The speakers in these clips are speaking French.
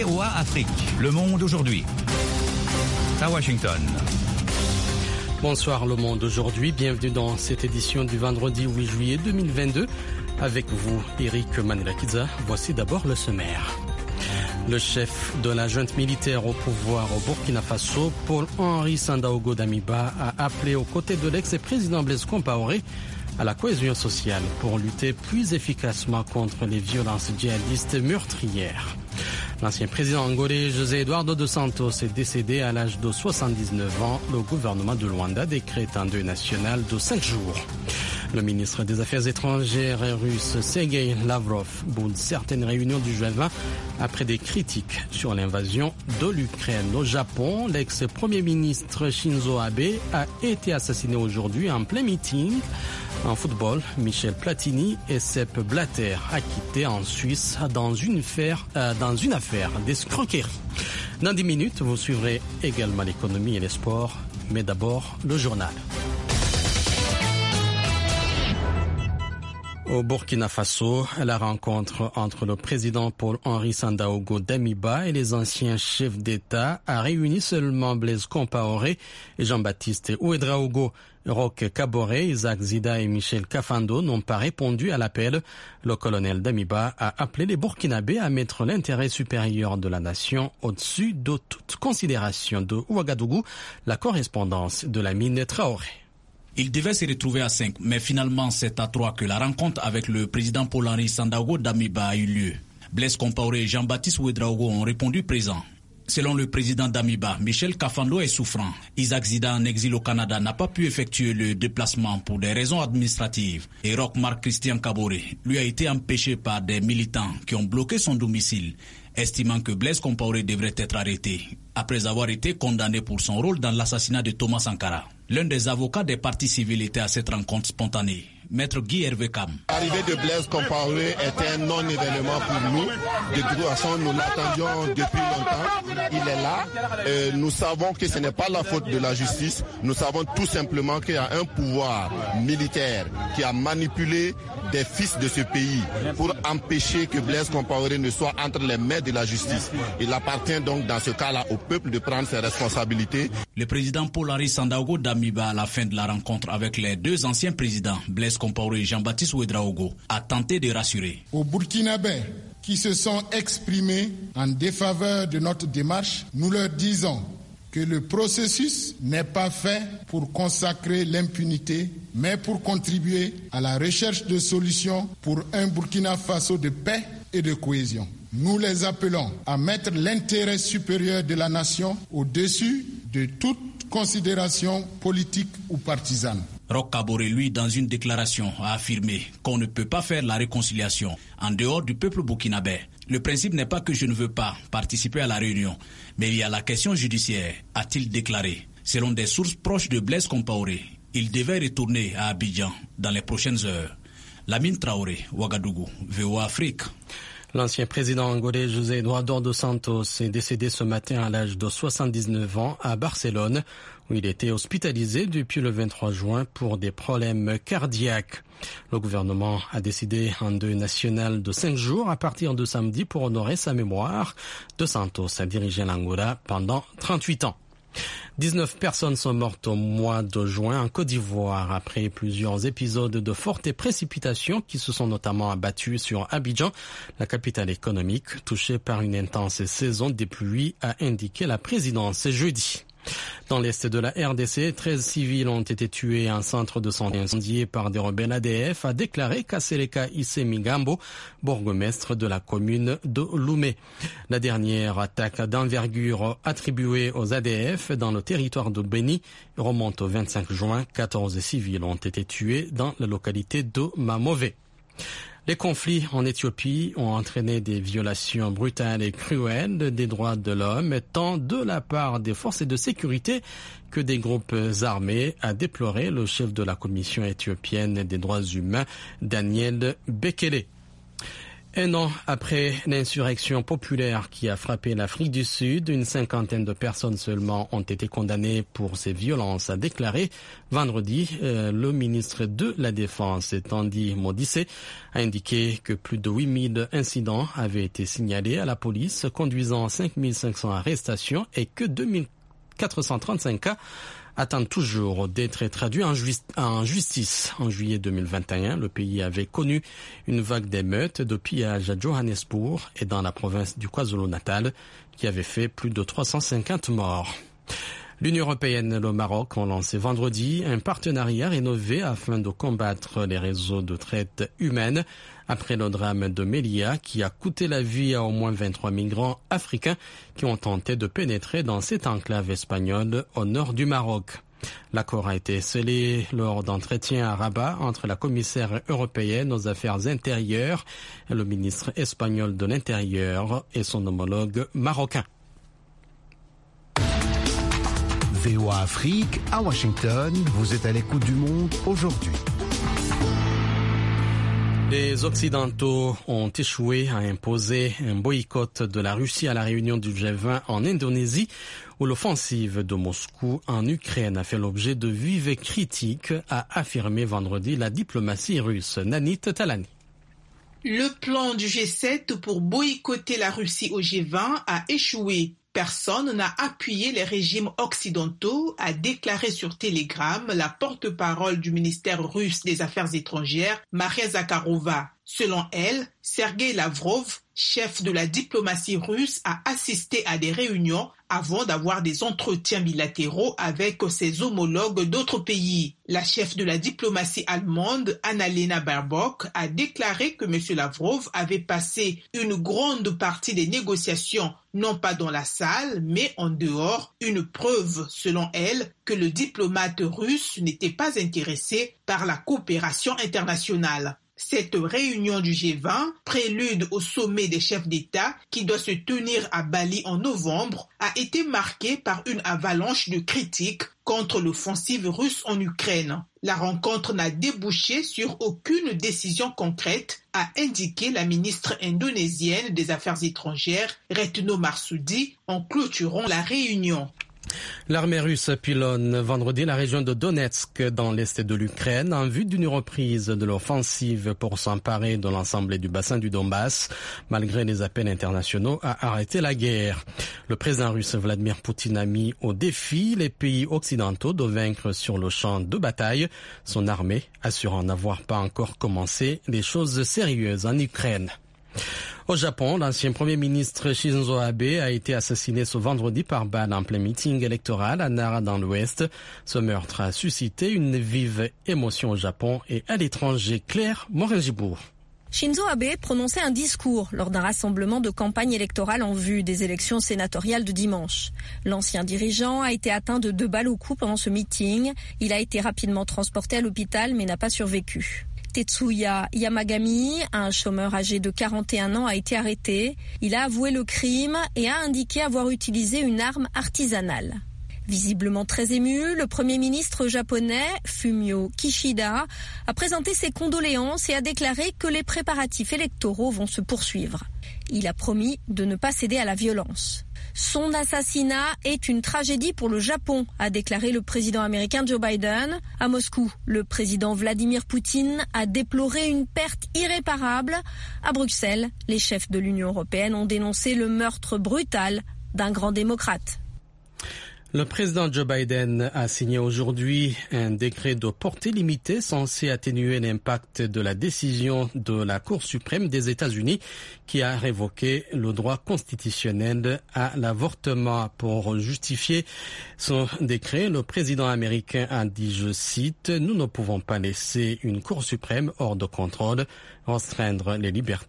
VOA Afrique, Le Monde aujourd'hui. À Washington. Bonsoir Le Monde aujourd'hui, bienvenue dans cette édition du vendredi 8 juillet 2022. Avec vous, Eric Manilakidza, voici d'abord le sommaire. Le chef de la junte militaire au pouvoir au Burkina Faso, Paul-Henri Sandaogo Damiba, a appelé aux côtés de l'ex-président Blaise Compaoré à la cohésion sociale pour lutter plus efficacement contre les violences djihadistes meurtrières. L'ancien président angolais José Eduardo dos Santos est décédé à l'âge de 79 ans. Le gouvernement de Luanda décrète un deuil national de 5 jours. Le ministre des Affaires étrangères russe Sergei Lavrov boude certaines réunions du G20 après des critiques sur l'invasion de l'Ukraine. Au Japon, l'ex-premier ministre Shinzo Abe a été assassiné aujourd'hui en plein meeting. En football, Michel Platini et Sepp Blatter acquittés en Suisse dans une affaire d'escroquerie. Dans 10 minutes, vous suivrez également l'économie et les sports, mais d'abord le journal. Au Burkina Faso, la rencontre entre le président Paul-Henri Sandaogo Damiba et les anciens chefs d'État a réuni seulement Blaise Compaoré et Jean-Baptiste Ouédraogo. Roch Kaboré, Isaac Zida et Michel Kafando n'ont pas répondu à l'appel. Le colonel Damiba a appelé les Burkinabés à mettre l'intérêt supérieur de la nation au-dessus de toute considération. De Ouagadougou, la correspondance de Lamine Traoré. Il devait se retrouver à 5, mais finalement c'est à 3 que la rencontre avec le président Paul-Henri Sandaogo Damiba a eu lieu. Blaise Compaoré et Jean-Baptiste Ouédraogo ont répondu présents. Selon le président Damiba, Michel Kafando est souffrant. Isaac Zida, en exil au Canada, n'a pas pu effectuer le déplacement pour des raisons administratives. Et Roch Marc Christian Kaboré, lui, a été empêché par des militants qui ont bloqué son domicile, estimant que Blaise Compaoré devrait être arrêté, après avoir été condamné pour son rôle dans l'assassinat de Thomas Sankara. L'un des avocats des partis civils était à cette rencontre spontanée. Maître Guy Hervé Cam. L'arrivée de Blaise Compaoré était un non-événement pour nous. De toute façon, nous l'attendions depuis longtemps. Il est là. Nous savons que ce n'est pas la faute de la justice. Nous savons tout simplement qu'il y a un pouvoir militaire qui a manipulé des fils de ce pays pour empêcher que Blaise Compaoré ne soit entre les mains de la justice. Il appartient donc dans ce cas-là au peuple de prendre ses responsabilités. Le président Paul-Henri Sandaogo Damiba, à la fin de la rencontre avec les deux anciens présidents, Blaise Compaoré et Jean-Baptiste Ouédraogo, a tenté de rassurer. Aux Burkinabés qui se sont exprimés en défaveur de notre démarche, nous leur disons que le processus n'est pas fait pour consacrer l'impunité, mais pour contribuer à la recherche de solutions pour un Burkina Faso de paix et de cohésion. Nous les appelons à mettre l'intérêt supérieur de la nation au-dessus de toute considération politique ou partisane. Roch Kaboré, lui, dans une déclaration, a affirmé qu'on ne peut pas faire la réconciliation en dehors du peuple burkinabé. Le principe n'est pas que je ne veux pas participer à la réunion, mais il y a la question judiciaire, a-t-il déclaré. Selon des sources proches de Blaise Compaoré, il devait retourner à Abidjan dans les prochaines heures. Lamine Traoré, Ouagadougou, VOA Afrique. L'ancien président angolais José Eduardo dos Santos est décédé ce matin à l'âge de 79 ans à Barcelone, où il était hospitalisé depuis le 23 juin pour des problèmes cardiaques. Le gouvernement a décidé un deuil national de 5 jours à partir de samedi pour honorer sa mémoire. Dos Santos a dirigé l'Angola pendant 38 ans. 19 personnes sont mortes au mois de juin en Côte d'Ivoire après plusieurs épisodes de fortes précipitations qui se sont notamment abattus sur Abidjan, la capitale économique touchée par une intense saison des pluies, a indiqué la présidence jeudi. Dans l'est de la RDC, 13 civils ont été tués. Un centre de santé incendié par des rebelles ADF, a déclaré Kasereka Issemigambo, bourgmestre de la commune de Loumé. La dernière attaque d'envergure attribuée aux ADF dans le territoire de Beni remonte au 25 juin. 14 civils ont été tués dans la localité de Mamové. Les conflits en Éthiopie ont entraîné des violations brutales et cruelles des droits de l'homme, tant de la part des forces de sécurité que des groupes armés, a déploré le chef de la Commission éthiopienne des droits humains, Daniel Bekele. Un an après l'insurrection populaire qui a frappé l'Afrique du Sud, une cinquantaine de personnes seulement ont été condamnées pour ces violences, a déclaré vendredi le ministre de la Défense, Tandy Modise, a indiqué que plus de 8000 incidents avaient été signalés à la police, conduisant à 5500 arrestations et que 2435 cas attendent toujours d'être traduits en justice. En juillet 2021, le pays avait connu une vague d'émeutes, de pillages à Johannesburg et dans la province du KwaZulu-Natal qui avait fait plus de 350 morts. L'Union européenne et le Maroc ont lancé vendredi un partenariat rénové afin de combattre les réseaux de traite humaine après le drame de Melilla qui a coûté la vie à au moins 23 migrants africains qui ont tenté de pénétrer dans cette enclave espagnole au nord du Maroc. L'accord a été scellé lors d'entretiens à Rabat entre la commissaire européenne aux affaires intérieures, le ministre espagnol de l'Intérieur et son homologue marocain. VOA Afrique, à Washington, vous êtes à l'écoute du monde aujourd'hui. Les Occidentaux ont échoué à imposer un boycott de la Russie à la réunion du G20 en Indonésie, où l'offensive de Moscou en Ukraine a fait l'objet de vives critiques, a affirmé vendredi la diplomatie russe. Nanit Talani. Le plan du G7 pour boycotter la Russie au G20 a échoué. Personne n'a appuyé les régimes occidentaux, a déclaré sur Telegram la porte-parole du ministère russe des Affaires étrangères, Maria Zakharova. Selon elle, Sergei Lavrov, chef de la diplomatie russe, a assisté à des réunions avant d'avoir des entretiens bilatéraux avec ses homologues d'autres pays. La chef de la diplomatie allemande, Annalena Baerbock, a déclaré que M. Lavrov avait passé une grande partie des négociations, non pas dans la salle, mais en dehors, une preuve, selon elle, que le diplomate russe n'était pas intéressé par la coopération internationale. Cette réunion du G20, prélude au sommet des chefs d'État qui doit se tenir à Bali en novembre, a été marquée par une avalanche de critiques contre l'offensive russe en Ukraine. La rencontre n'a débouché sur aucune décision concrète, a indiqué la ministre indonésienne des Affaires étrangères, Retno Marsudi, en clôturant la réunion. L'armée russe pilonne vendredi la région de Donetsk dans l'est de l'Ukraine en vue d'une reprise de l'offensive pour s'emparer de l'ensemble du bassin du Donbass, malgré les appels internationaux à arrêter la guerre. Le président russe Vladimir Poutine a mis au défi les pays occidentaux de vaincre sur le champ de bataille son armée, assurant n'avoir pas encore commencé les choses sérieuses en Ukraine. Au Japon, l'ancien Premier ministre Shinzo Abe a été assassiné ce vendredi par balle en plein meeting électoral à Nara dans l'Ouest. Ce meurtre a suscité une vive émotion au Japon et à l'étranger. Claire Morin-Gibourg. Shinzo Abe prononçait un discours lors d'un rassemblement de campagne électorale en vue des élections sénatoriales de dimanche. L'ancien dirigeant a été atteint de 2 balles au cou pendant ce meeting. Il a été rapidement transporté à l'hôpital mais n'a pas survécu. Tetsuya Yamagami, un chômeur âgé de 41 ans, a été arrêté. Il a avoué le crime et a indiqué avoir utilisé une arme artisanale. Visiblement très ému, le Premier ministre japonais, Fumio Kishida, a présenté ses condoléances et a déclaré que les préparatifs électoraux vont se poursuivre. Il a promis de ne pas céder à la violence. Son assassinat est une tragédie pour le Japon, a déclaré le président américain Joe Biden. À Moscou, le président Vladimir Poutine a déploré une perte irréparable. À Bruxelles, les chefs de l'Union européenne ont dénoncé le meurtre brutal d'un grand démocrate. Le président Joe Biden a signé aujourd'hui un décret de portée limitée censé atténuer l'impact de la décision de la Cour suprême des États-Unis qui a révoqué le droit constitutionnel à l'avortement. Pour justifier son décret, le président américain a dit, je cite, « Nous ne pouvons pas laisser une Cour suprême hors de contrôle restreindre les libertés »,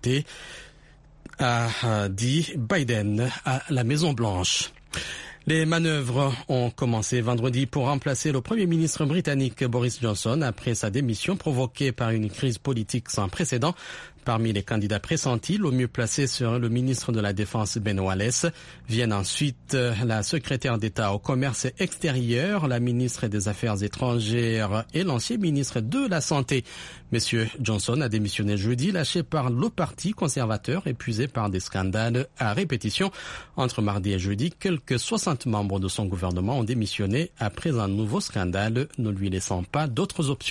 a dit Biden à la Maison-Blanche. Les manœuvres ont commencé vendredi pour remplacer le Premier ministre britannique Boris Johnson après sa démission provoquée par une crise politique sans précédent Parmi les candidats pressentis, le mieux placé serait le ministre de la Défense Ben Wallace. Viennent ensuite la secrétaire d'État au commerce extérieur, la ministre des Affaires étrangères et l'ancien ministre de la Santé. Monsieur Johnson a démissionné jeudi, lâché par le parti conservateur, épuisé par des scandales à répétition. Entre mardi et jeudi, quelques 60 membres de son gouvernement ont démissionné après un nouveau scandale, ne lui laissant pas d'autres options.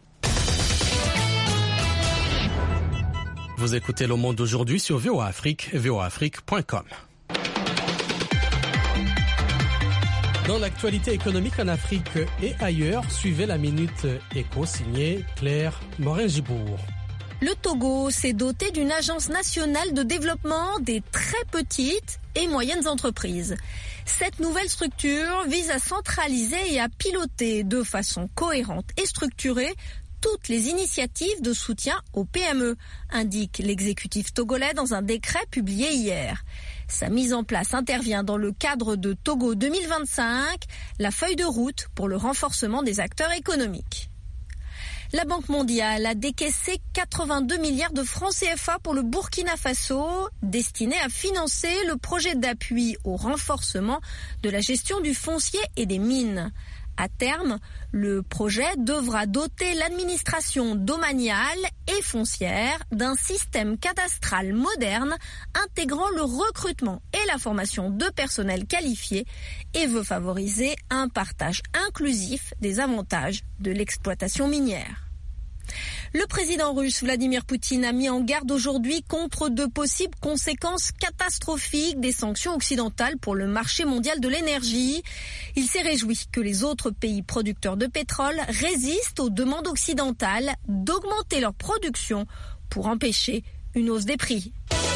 Vous écoutez Le Monde d'aujourd'hui sur VOA Afrique, voaafrique.com. Dans l'actualité économique en Afrique et ailleurs, suivez la Minute Éco signée Claire Morin-Gibourg. Le Togo s'est doté d'une agence nationale de développement des très petites et moyennes entreprises. Cette nouvelle structure vise à centraliser et à piloter de façon cohérente et structurée toutes les initiatives de soutien aux PME, indique l'exécutif togolais dans un décret publié hier. Sa mise en place intervient dans le cadre de Togo 2025, la feuille de route pour le renforcement des acteurs économiques. La Banque mondiale a décaissé 82 milliards de francs CFA pour le Burkina Faso, destiné à financer le projet d'appui au renforcement de la gestion du foncier et des mines. À terme, le projet devra doter l'administration domaniale et foncière d'un système cadastral moderne intégrant le recrutement et la formation de personnel qualifié et veut favoriser un partage inclusif des avantages de l'exploitation minière. Le président russe Vladimir Poutine a mis en garde aujourd'hui contre de possibles conséquences catastrophiques des sanctions occidentales pour le marché mondial de l'énergie. Il s'est réjoui que les autres pays producteurs de pétrole résistent aux demandes occidentales d'augmenter leur production pour empêcher une hausse des prix.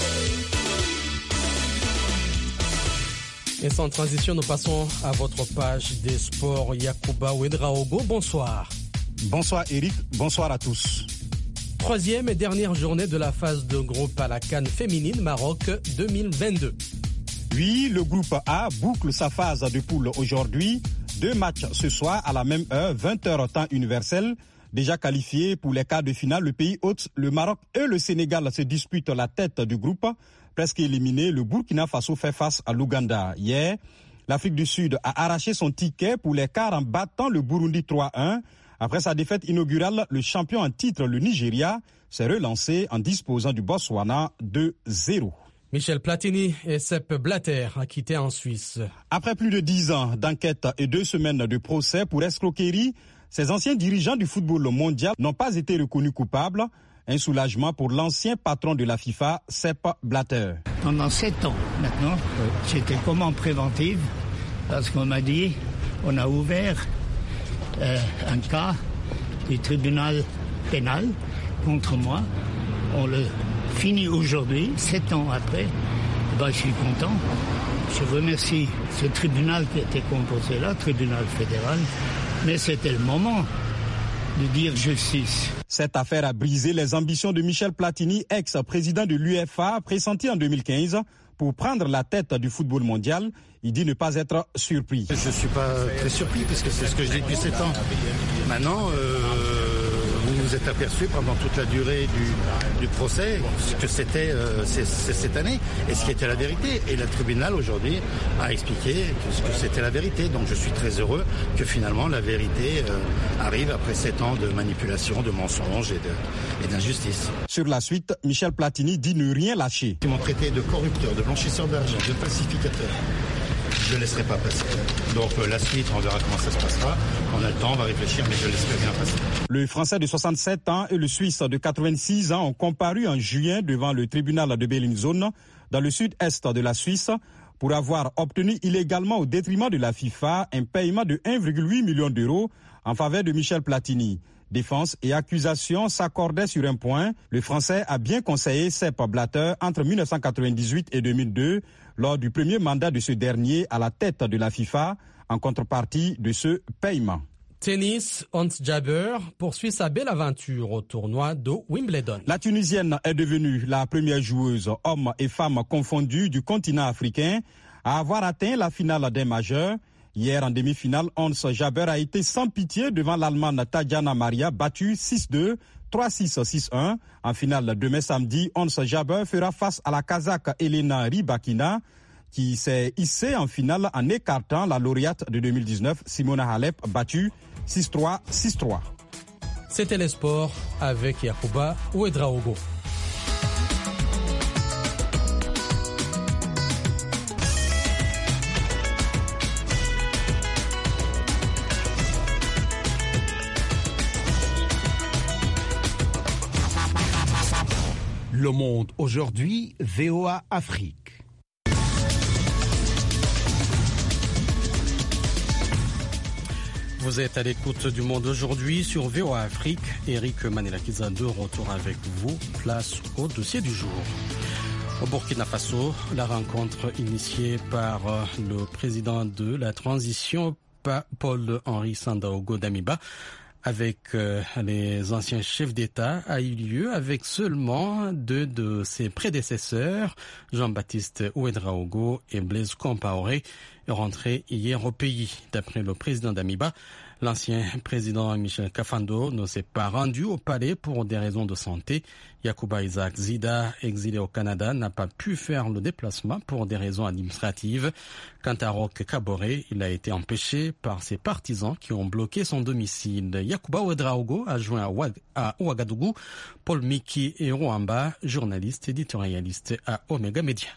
Et sans transition, nous passons à votre page des sports. Yacouba Ouedraogo, bonsoir. Bonsoir Eric, bonsoir à tous. Troisième et dernière journée de la phase de groupe à la CAN féminine Maroc 2022. Oui, le groupe A boucle sa phase de poule aujourd'hui. 2 matchs ce soir à la même heure, 20h temps universel. Déjà qualifiés pour les quarts de finale, le pays hôte, le Maroc et le Sénégal se disputent la tête du groupe. Presque éliminé, le Burkina Faso fait face à l'Ouganda. Hier, l'Afrique du Sud a arraché son ticket pour les quarts en battant le Burundi 3-1. Après sa défaite inaugurale, le champion en titre, le Nigeria, s'est relancé en disposant du Botswana 2-0. Michel Platini et Sepp Blatter acquittés en Suisse. Après plus de 10 ans d'enquête et 2 semaines de procès pour escroquerie, ces anciens dirigeants du football mondial n'ont pas été reconnus coupables. Un soulagement pour l'ancien patron de la FIFA, Sepp Blatter. Pendant 7 ans maintenant, j'étais comme en préventive parce qu'on m'a dit, on a ouvert un cas du tribunal pénal contre moi. On le finit aujourd'hui, 7 ans après. Je suis content. Je remercie ce tribunal qui était composé là, tribunal fédéral. Mais c'était le moment de dire justice. Cette affaire a brisé les ambitions de Michel Platini, ex-président de l'UEFA, pressenti en 2015 pour prendre la tête du football mondial. Il dit ne pas être surpris. Je ne suis pas très surpris parce que c'est ce que je dis depuis 7 ans. Maintenant, vous vous êtes aperçu pendant toute la durée du procès ce que c'était cette année et ce qui était la vérité. Et le tribunal aujourd'hui a expliqué ce que c'était la vérité. Donc je suis très heureux que finalement la vérité arrive après 7 ans de manipulation, de mensonges et d'injustice. Sur la suite, Michel Platini dit ne rien lâcher. Ils m'ont traité de corrupteur, de blanchisseur d'argent, de falsificateur. Je ne laisserai pas passer. Donc la suite, on verra comment ça se passera. On a le temps, on va réfléchir, mais je laisserai bien passer. Le Français de 67 ans et le Suisse de 86 ans ont comparu en juin devant le tribunal de Bellinzone, dans le sud-est de la Suisse, pour avoir obtenu illégalement au détriment de la FIFA un paiement de 1,8 million d'euros en faveur de Michel Platini. Défense et accusation s'accordaient sur un point. Le Français a bien conseillé Sepp Blatter entre 1998 et 2002 lors du premier mandat de ce dernier à la tête de la FIFA en contrepartie de ce paiement. Tennis, Ons Jabeur poursuit sa belle aventure au tournoi de Wimbledon. La Tunisienne est devenue la première joueuse, hommes et femmes confondus, du continent africain à avoir atteint la finale des majeurs. Hier, en demi-finale, Ons Jabeur a été sans pitié devant l'Allemande Tatjana Maria, battue 6-2, 3-6, 6-1. En finale, demain samedi, Ons Jabeur fera face à la Kazakh Elena Rybakina, qui s'est hissée en finale en écartant la lauréate de 2019, Simona Halep, battue 6-3, 6-3. C'était les sports avec Yacouba Ouedraogo. Le Monde aujourd'hui, VOA Afrique. Vous êtes à l'écoute du Monde aujourd'hui sur VOA Afrique. Eric Manelakiza de retour avec vous. Place au dossier du jour. Au Burkina Faso, la rencontre initiée par le président de la transition, Paul-Henri Sandaogo Damiba, avec les anciens chefs d'État a eu lieu avec seulement deux de ses prédécesseurs, Jean-Baptiste Ouedraogo et Blaise Compaoré, rentrés hier au pays. D'après le président Damiba, l'ancien président Michel Kafando ne s'est pas rendu au palais pour des raisons de santé. Yacouba Isaac Zida, exilé au Canada, n'a pas pu faire le déplacement pour des raisons administratives. Quant à Roch Kaboré, il a été empêché par ses partisans qui ont bloqué son domicile. Yacouba Ouedraogo a joint à Ouagadougou Paul Miki et Rwamba, journaliste éditorialiste à Omega Media.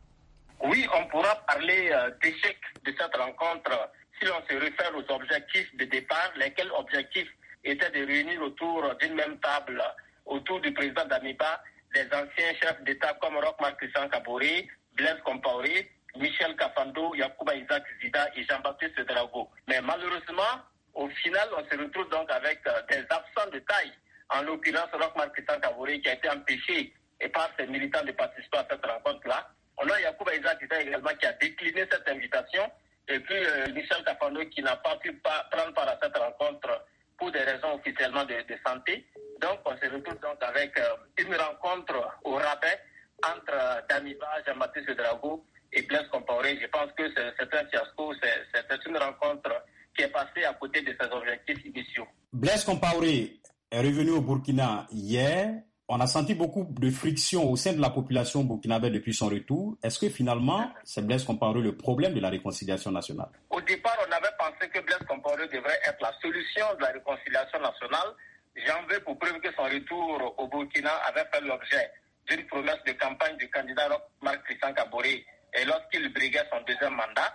Oui, on pourra parler d'échec de cette rencontre si l'on se réfère aux objectifs de départ, lesquels objectifs étaient de réunir autour d'une même table, autour du président Damiba, des anciens chefs d'État comme Roch-Marc Christian Kaboré, Blaise Compaoré, Michel Kafando, Yacouba Isaac Zida et Jean-Baptiste Ouedraogo. Mais malheureusement, au final, on se retrouve donc avec des absents de taille. En l'occurrence, Roch-Marc Christian Kaboré qui a été empêché et par ses militants de participer à cette rencontre-là. On a Yacouba Isaac Zida également qui a décliné cette invitation. Et puis Michel Kafando qui n'a pas pu prendre part à cette rencontre pour des raisons officiellement de santé. Donc on se retrouve donc avec une rencontre au rabais entre Damiba, Jean-Baptiste Ouedraogo et Blaise Compaoré. Je pense que c'est un fiasco, c'est une rencontre qui est passée à côté de ses objectifs initiaux. Blaise Compaoré est revenu au Burkina hier. On a senti beaucoup de friction au sein de la population burkinabé depuis son retour. Est-ce que finalement, c'est Blaise Compaoré le problème de la réconciliation nationale? Au départ, on avait pensé que Blaise Compaoré devrait être la solution de la réconciliation nationale. J'en veux pour preuve que son retour au Burkina avait fait l'objet d'une promesse de campagne du candidat Roch-Marc Christian Kaboré et lorsqu'il briguait son deuxième mandat.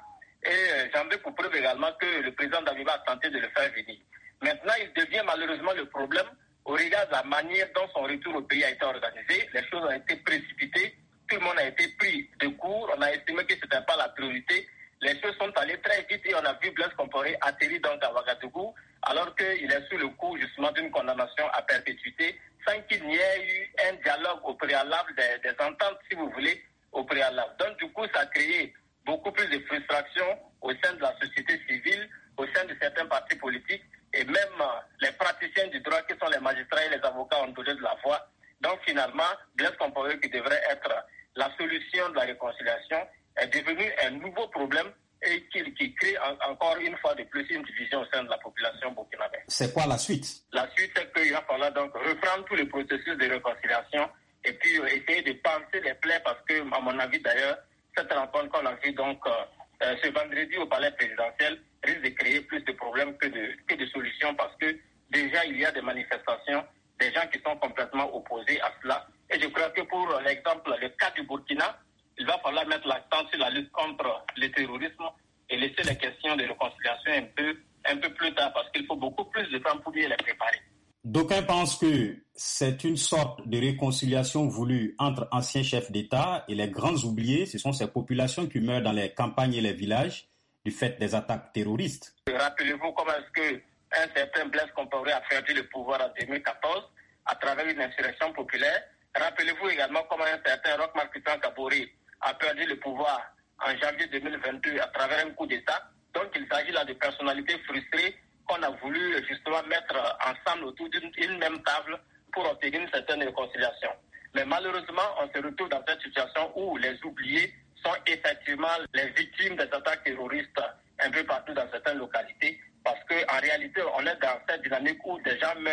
Et j'en veux pour preuve également que le président Damiba a tenté de le faire venir. Maintenant, il devient malheureusement le problème au regard de la manière dont son retour au pays a été organisé. Les choses ont été précipitées, tout le monde a été pris de court, on a estimé que ce n'était pas la priorité. Les choses sont allées très vite et on a vu Blaise Compaoré atterrir donc à Ouagadougou alors qu'il est sous le coup justement d'une condamnation à perpétuité sans qu'il n'y ait eu un dialogue au préalable, des ententes si vous voulez au préalable. Donc du coup ça a créé beaucoup plus de frustration au sein de la société civile, au sein de certains partis politiques et même les praticiens du droit qui sont les magistrats et les avocats ont donné de la voix. Donc finalement, Blaise Compaoré qui devrait être la solution de la réconciliation est devenu un nouveau problème et qui crée encore une fois de plus une division au sein de la population burkinabé. C'est quoi la suite? La suite, c'est qu'il va falloir donc reprendre tous les processus de réconciliation et puis essayer de panser les plaies parce que, à mon avis d'ailleurs, cette rencontre qu'on a vue donc ce vendredi au palais présidentiel risque de créer plus de problèmes que de solutions parce que déjà il y a des manifestations, des gens qui sont complètement opposés à cela. Et je crois que pour l'exemple, le cas du Burkina, il va falloir mettre l'accent sur la lutte contre le terrorisme et laisser les questions de réconciliation un peu plus tard parce qu'il faut beaucoup plus de temps pour bien les préparer. D'aucuns pensent que c'est une sorte de réconciliation voulue entre anciens chefs d'État et les grands oubliés, ce sont ces populations qui meurent dans les campagnes et les villages du fait des attaques terroristes. Rappelez-vous comment est-ce qu'un certain Blaise Compaoré a perdu le pouvoir en 2014 à travers une insurrection populaire. Rappelez-vous également comment un certain Roch-Marc Christian Kaboré a perdu le pouvoir en janvier 2022 à travers un coup d'État. Donc il s'agit là de personnalités frustrées qu'on a voulu justement mettre ensemble autour d'une même table pour obtenir une certaine réconciliation. Mais malheureusement, on se retrouve dans cette situation où les oubliés sont effectivement les victimes des attaques terroristes un peu partout dans certaines localités parce qu'en réalité, on est dans cette dynamique où des gens meurent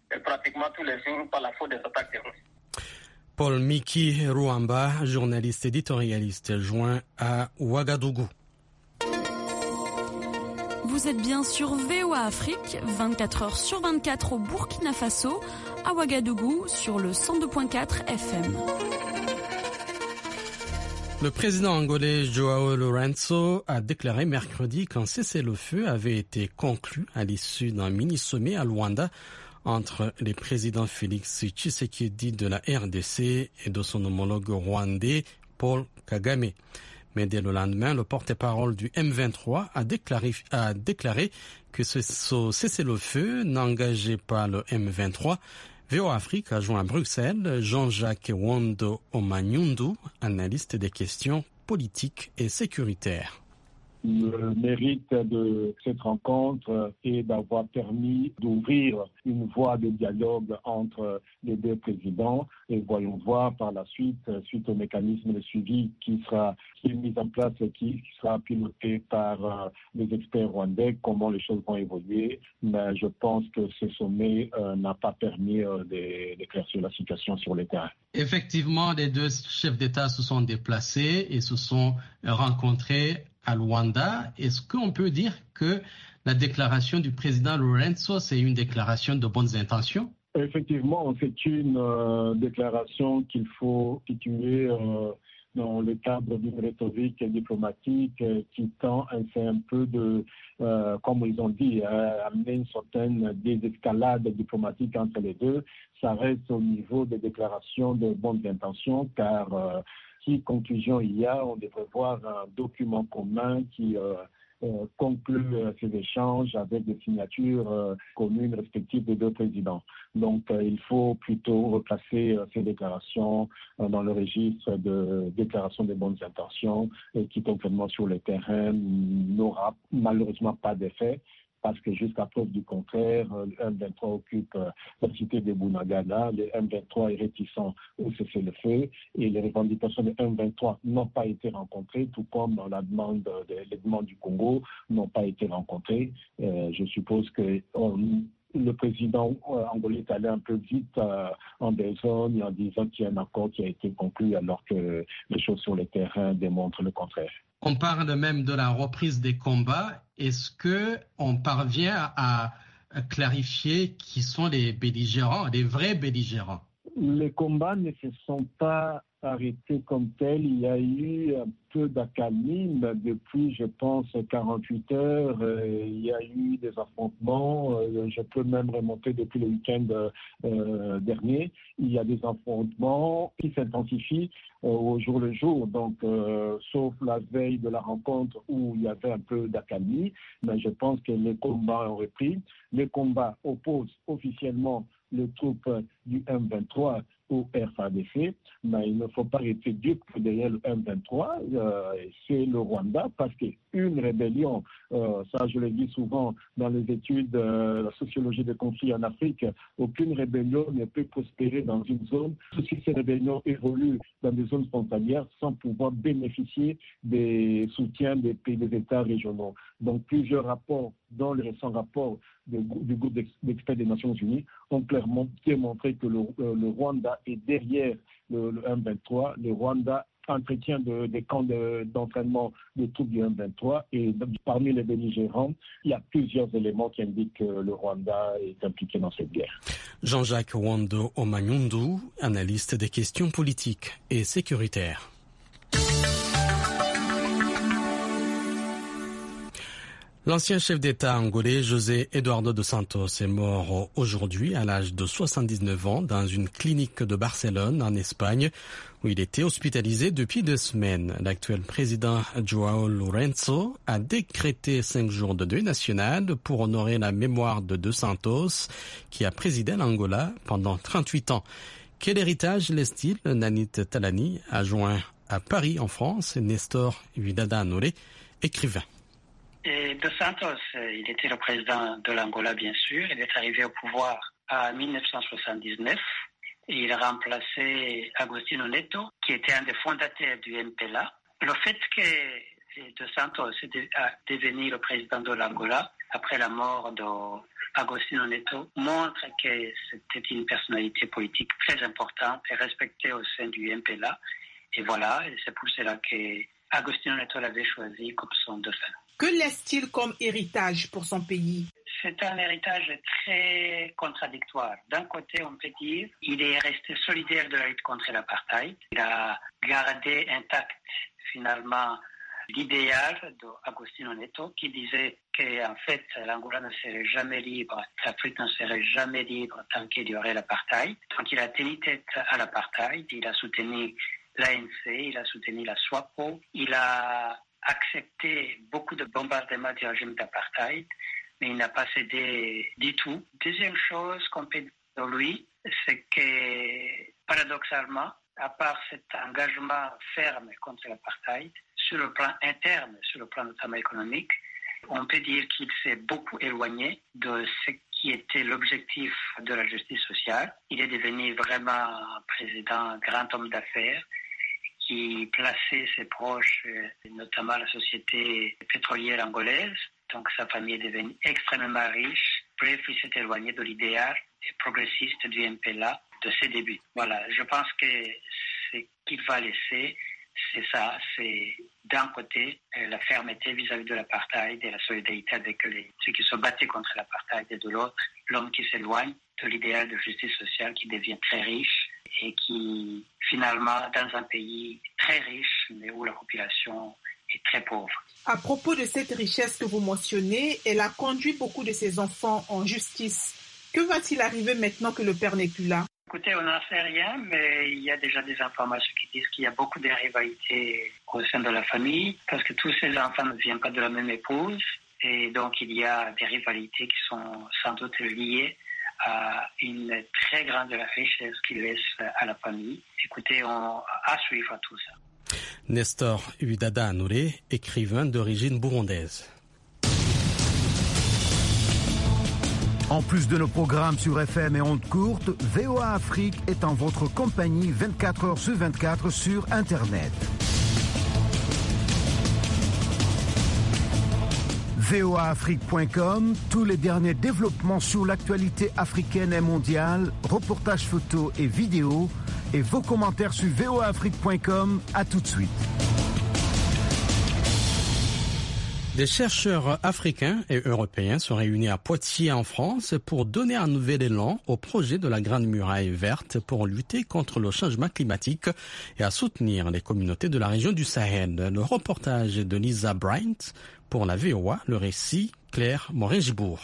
pratiquement tous les jours par la faute des attaques terroristes. Paul Miki Rouamba, journaliste éditorialiste, joint à Ouagadougou. Vous êtes bien sur VOA Afrique, 24 heures sur 24 au Burkina Faso, à Ouagadougou, sur le 102.4 FM. Le président angolais João Lourenço a déclaré mercredi qu'un cessez-le-feu avait été conclu à l'issue d'un mini-sommet à Luanda entre les présidents Félix Tshisekedi de la RDC et de son homologue rwandais Paul Kagame. Mais dès le lendemain, le porte-parole du M23 a déclaré que ce cessez-le-feu n'engageait pas le M23. VOA Afrique a joint à Bruxelles Jean-Jacques Wondo Omanyundu, analyste des questions politiques et sécuritaires. Le mérite de cette rencontre est d'avoir permis d'ouvrir une voie de dialogue entre les deux présidents et voyons voir par la suite au mécanisme de suivi qui est mis en place et qui sera piloté par les experts rwandais, comment les choses vont évoluer. Mais je pense que ce sommet n'a pas permis d'éclaircir la situation sur le terrain. Effectivement, les deux chefs d'État se sont déplacés et se sont rencontrés à Luanda. Est-ce qu'on peut dire que la déclaration du président Lourenço, c'est une déclaration de bonnes intentions? Effectivement, c'est une déclaration qu'il faut situer dans le cadre d'une rhétorique diplomatique qui tend à faire un peu de, comme ils ont dit, amener une certaine désescalade diplomatique entre les deux. Ça reste au niveau des déclarations de bonnes intentions, car si conclusion il y a, on devrait voir un document commun qui conclut ces échanges avec des signatures communes respectives des deux présidents. Donc il faut plutôt replacer ces déclarations dans le registre de déclarations de bonnes intentions et qui concrètement sur le terrain n'aura malheureusement pas d'effet. Parce que jusqu'à preuve du contraire, le M23 occupe la cité de Bunagana, le M23 est réticent au cessez-le-feu et les revendications du M23 n'ont pas été rencontrées, tout comme les demandes du Congo n'ont pas été rencontrées. Je suppose que le président angolais est allé un peu vite en besogne en disant qu'il y a un accord qui a été conclu alors que les choses sur le terrain démontrent le contraire. On parle même de la reprise des combats. Est-ce qu'on parvient à clarifier qui sont les belligérants, les vrais belligérants? Les combats ne se sont pas arrêtés comme tels. Il y a eu un peu d'accalmie depuis, je pense, 48 heures. Il y a eu des affrontements. Je peux même remonter depuis le week-end dernier. Il y a des affrontements qui s'intensifient au jour le jour. Donc, sauf la veille de la rencontre où il y avait un peu d'accalmie. Mais je pense que les combats ont repris. Les combats opposent officiellement les troupes du M23 au FARDC, mais il ne faut pas rester dupe derrière le M23, c'est le Rwanda, parce qu'une rébellion, ça je le dis souvent dans les études de la sociologie des conflits en Afrique, aucune rébellion ne peut prospérer dans une zone si ces rébellions évoluent dans des zones frontalières sans pouvoir bénéficier des soutiens des pays, des États régionaux. Donc plusieurs rapports, dont les récents rapports du groupe d'experts des Nations Unies, ont clairement démontré que le Rwanda est derrière le M23. Le Rwanda entretient des camps d'entraînement des troupes du M23 et parmi les belligérants, il y a plusieurs éléments qui indiquent que le Rwanda est impliqué dans cette guerre. Jean-Jacques Wondo Omanyundu, analyste des questions politiques et sécuritaires. L'ancien chef d'État angolais José Eduardo dos Santos est mort aujourd'hui à l'âge de 79 ans dans une clinique de Barcelone en Espagne où il était hospitalisé depuis 2 semaines. L'actuel président João Lourenço a décrété 5 jours de deuil national pour honorer la mémoire de dos Santos qui a présidé l'Angola pendant 38 ans. Quel héritage laisse-t-il? Nanit Talani a joint à Paris en France Nestor Vidal-Nouré, écrivain. Et Dos Santos, il était le président de l'Angola, bien sûr. Il est arrivé au pouvoir en 1979 et il a remplacé Agostinho Neto, qui était un des fondateurs du MPLA. Le fait que Dos Santos est devenu le président de l'Angola après la mort Agostinho Neto montre que c'était une personnalité politique très importante et respectée au sein du MPLA. Et voilà, et c'est pour cela que Agostinho Neto l'avait choisi comme son dauphin. Que laisse-t-il comme héritage pour son pays? C'est un héritage très contradictoire. D'un côté, on peut dire qu'il est resté solidaire de la lutte contre l'apartheid. Il a gardé intact, finalement, l'idéal d'Agostinho Neto qui disait qu'en fait, l'Angola ne serait jamais libre, l'Afrique ne serait jamais libre tant qu'il y aurait l'apartheid. Donc, il a tenu tête à l'apartheid, il a soutenu l'ANC, il a soutenu la SWAPO, il a accepté beaucoup de bombardements du régime d'apartheid, mais il n'a pas cédé du tout. Deuxième chose qu'on peut dire de lui, c'est que, paradoxalement, à part cet engagement ferme contre l'apartheid, sur le plan interne, sur le plan notamment économique, on peut dire qu'il s'est beaucoup éloigné de ce qui était l'objectif de la justice sociale. Il est devenu vraiment un président, grand homme d'affaires, qui plaçait ses proches, notamment la société pétrolière angolaise. Donc sa famille est devenue extrêmement riche. Bref, il s'est éloigné de l'idéal progressiste du MPLA de ses débuts. Voilà, je pense que ce qu'il va laisser, c'est ça, c'est d'un côté la fermeté vis-à-vis de l'apartheid et la solidarité avec ceux qui se battaient contre l'apartheid, et de l'autre, l'homme qui s'éloigne de l'idéal de justice sociale, qui devient très riche et qui, finalement, dans un pays très riche, mais où la population est très pauvre. À propos de cette richesse que vous mentionnez, elle a conduit beaucoup de ses enfants en justice. Que va-t-il arriver maintenant que le père n'est plus là? Écoutez, on n'en sait rien, mais il y a déjà des informations qui disent qu'il y a beaucoup de rivalités au sein de la famille, parce que tous ces enfants ne viennent pas de la même épouse, et donc il y a des rivalités qui sont sans doute liées à une très grande richesse qu'il laisse à la famille. Écoutez, on a suivre tout ça. Nestor Uidada Anouré, écrivain d'origine burundaise. En plus de nos programmes sur FM et ondes courtes, VOA Afrique est en votre compagnie 24 heures sur 24 sur Internet. voaafrique.com, tous les derniers développements sur l'actualité africaine et mondiale, reportages photos et vidéos, et vos commentaires sur voaafrique.com. À tout de suite. Des chercheurs africains et européens sont réunis à Poitiers en France pour donner un nouvel élan au projet de la Grande Muraille Verte pour lutter contre le changement climatique et à soutenir les communautés de la région du Sahel. Le reportage de Lisa Bryant pour la VOA, le récit Claire Morin-Gibourg.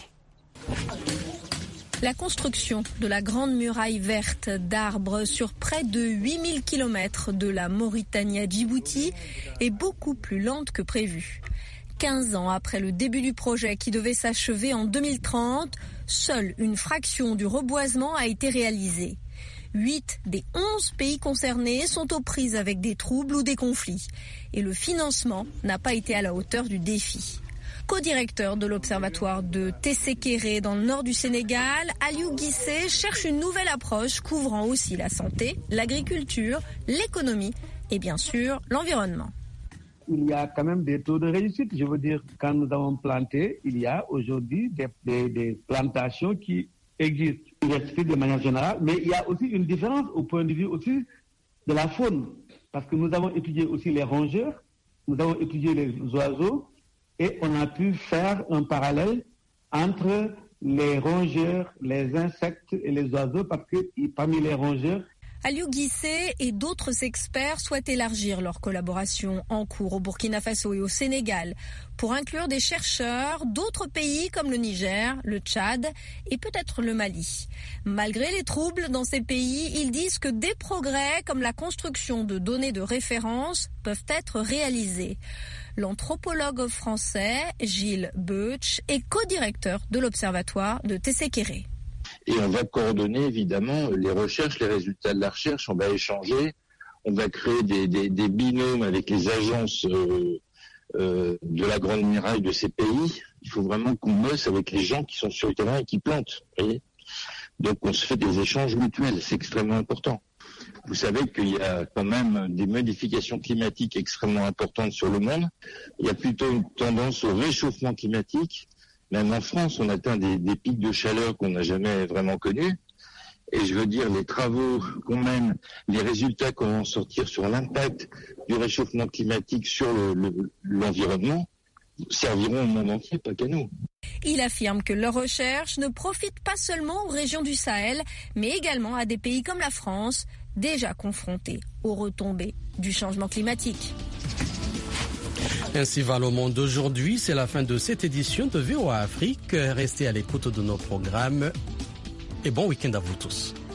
La construction de la Grande Muraille Verte d'arbres sur près de 8000 km de la Mauritanie à Djibouti est beaucoup plus lente que prévu. 15 ans après le début du projet qui devait s'achever en 2030, seule une fraction du reboisement a été réalisée. 8 des 11 pays concernés sont aux prises avec des troubles ou des conflits. Et le financement n'a pas été à la hauteur du défi. Co-directeur de l'observatoire de Tessékéré dans le nord du Sénégal, Aliou Guissé cherche une nouvelle approche couvrant aussi la santé, l'agriculture, l'économie et bien sûr l'environnement. Il y a quand même des taux de réussite. Je veux dire, quand nous avons planté, il y a aujourd'hui des plantations qui existent de manière générale, mais il y a aussi une différence au point de vue aussi de la faune, parce que nous avons étudié aussi les rongeurs, nous avons étudié les oiseaux, et on a pu faire un parallèle entre les rongeurs, les insectes et les oiseaux, parce que parmi les rongeurs, Aliou Guissé et d'autres experts souhaitent élargir leur collaboration en cours au Burkina Faso et au Sénégal pour inclure des chercheurs d'autres pays comme le Niger, le Tchad et peut-être le Mali. Malgré les troubles dans ces pays, ils disent que des progrès comme la construction de données de référence peuvent être réalisés. L'anthropologue français Gilles Beutsch est co-directeur de l'observatoire de Tessékéré. Et on va coordonner évidemment les recherches, les résultats de la recherche, on va échanger, on va créer des binômes avec les agences de la Grande Muraille de ces pays. Il faut vraiment qu'on bosse avec les gens qui sont sur le terrain et qui plantent. Voyez, donc on se fait des échanges mutuels, c'est extrêmement important. Vous savez qu'il y a quand même des modifications climatiques extrêmement importantes sur le monde. Il y a plutôt une tendance au réchauffement climatique. Même en France, on atteint des pics de chaleur qu'on n'a jamais vraiment connus. Et je veux dire, les travaux qu'on mène, les résultats qu'on va en sortir sur l'impact du réchauffement climatique sur l'environnement serviront au monde entier, pas qu'à nous. Il affirme que leurs recherches ne profitent pas seulement aux régions du Sahel, mais également à des pays comme la France, déjà confrontés aux retombées du changement climatique. Ainsi va le monde d'aujourd'hui. C'est la fin de cette édition de VOA Afrique. Restez à l'écoute de nos programmes et bon week-end à vous tous.